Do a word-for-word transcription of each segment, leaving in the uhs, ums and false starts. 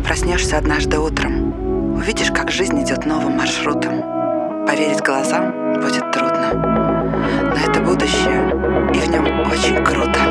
проснешься однажды утром, увидишь, как жизнь идет новым маршрутом. Поверить глазам будет трудно, но это будущее, и в нем очень круто.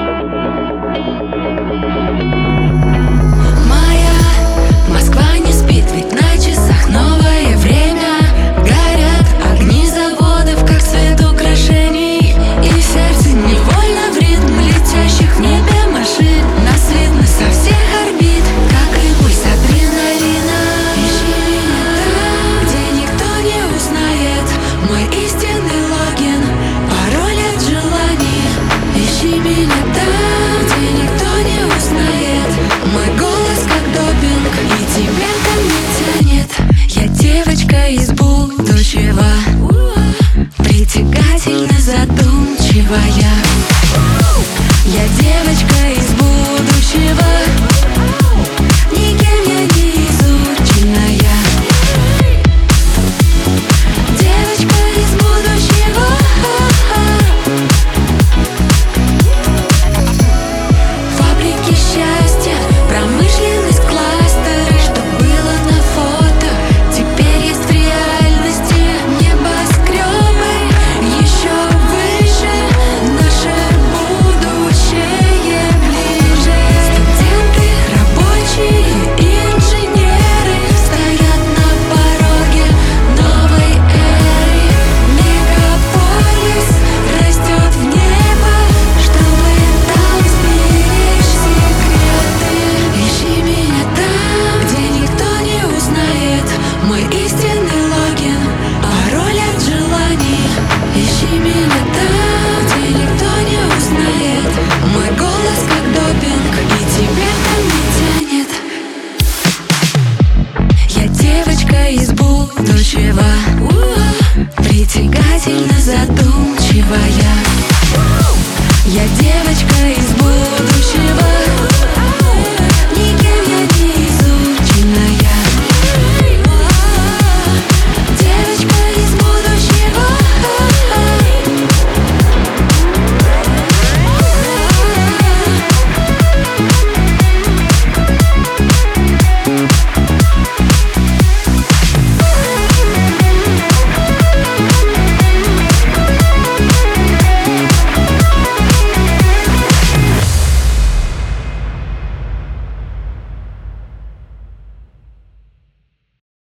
Моя Москва не спит, ведь на часах новое время. Горят огни заводов, как свет украшений, и сердце невольно в ритм летящих в небе машин. Нас видно со всех орбит, как и пульс адреналина. Ищи меня там, где никто не узнает мой истинный логин, пароль от желаний. Ищи меня там, где никто не узнает мой голос как допинг, и тебя ко мне тянет. Я девочка из будущего, притягательно задумчивая. Я девочка из будущего, никем я не изученная. Девочка из будущего. Фабрики счастья, промышленность, кластеры, что было на фото, теперь есть в реальности. Небоскребы еще выше, наше будущее ближе. Студенты, рабочие и инженеры стоят на пороге новой эры. Мегаполис растет в небо, чтобы там сберечь секреты. Ищи меня там, где никто не узнает мой истинный логин, пароль от желаний. Ищи меня там, где никто не узнает мой голос как допинг, и тебя ко мне тянет. Я девочка из будущего, притягательно задумчивая.